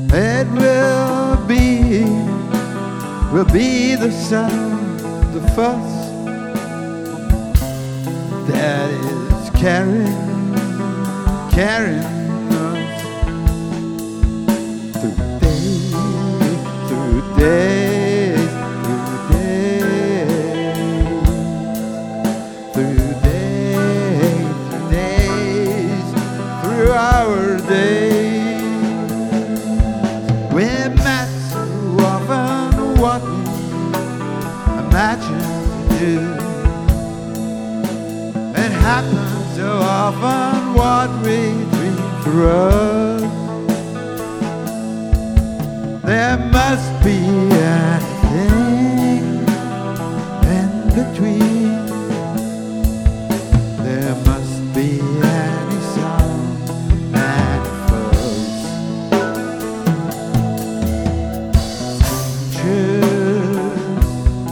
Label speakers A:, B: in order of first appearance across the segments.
A: It will be the sound, the fuss that is carrying us through days, through days, through days, through days, through our days. We met so often what we imagine to do. It happens so often what we dream for us. There must be anything in between. There must be any sound, any fuss. Strangers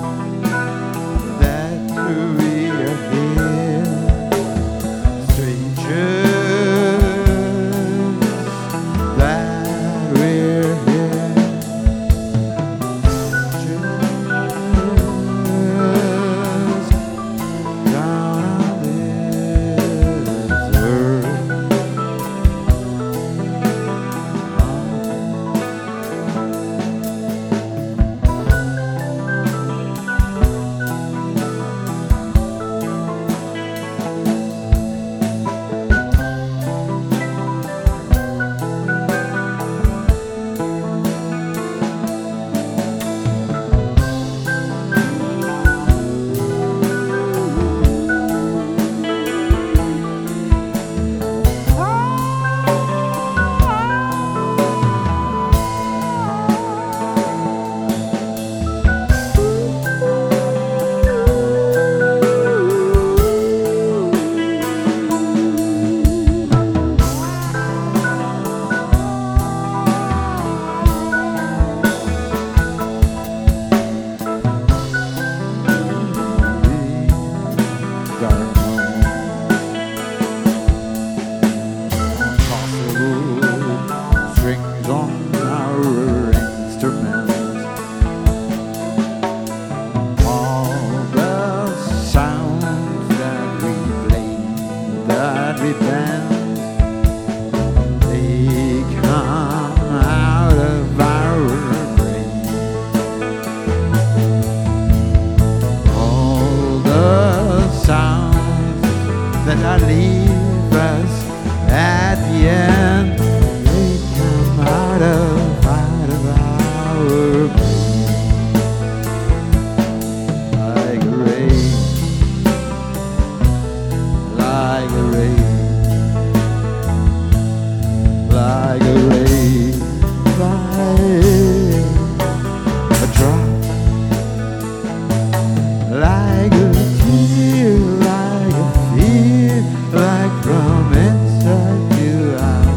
A: that we are here. Strangers that we're here. Strangers down on this earth. Strings on our instruments. All the sounds that we play, that we bend, they come out of our brain. All the sounds that leave us at the end, out of our brain. Like a rain, like a rain, like a rain, like a drop, like a tear, like a fear, like from inside you out.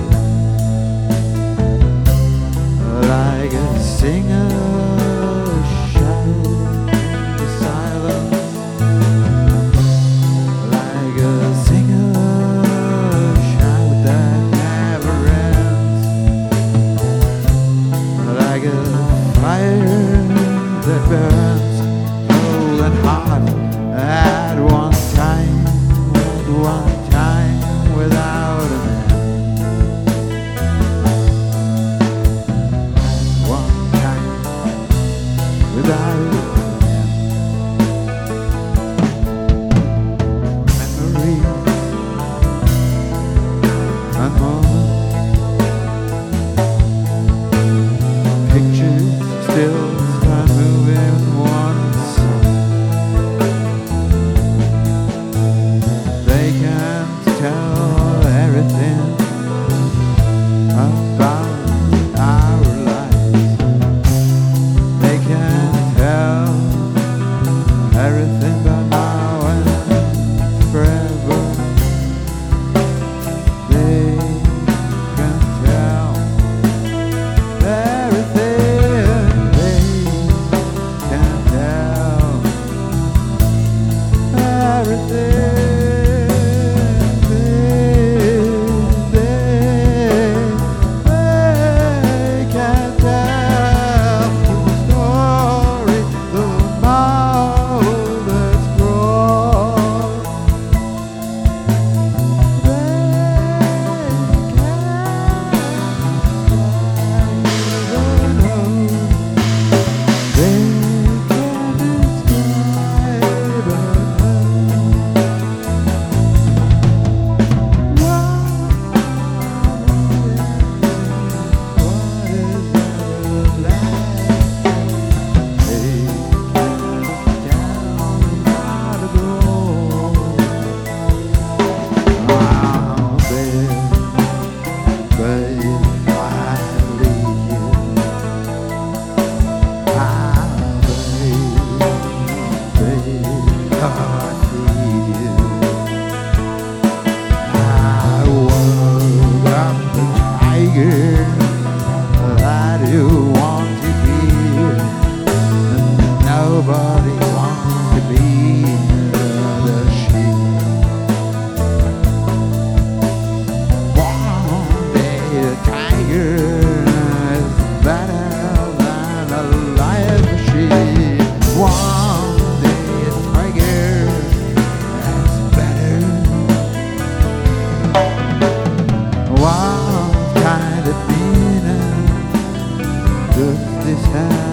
A: Like a singer shout in the silence. Like a singer shout that never ends. Like a fire that burns cold and hot at one time without an end. One time tiger that you want to be. Nobody wants to be the sheep. One day the tiger is better than a live sheep. One day the tiger is better. What kind of meaning does this have?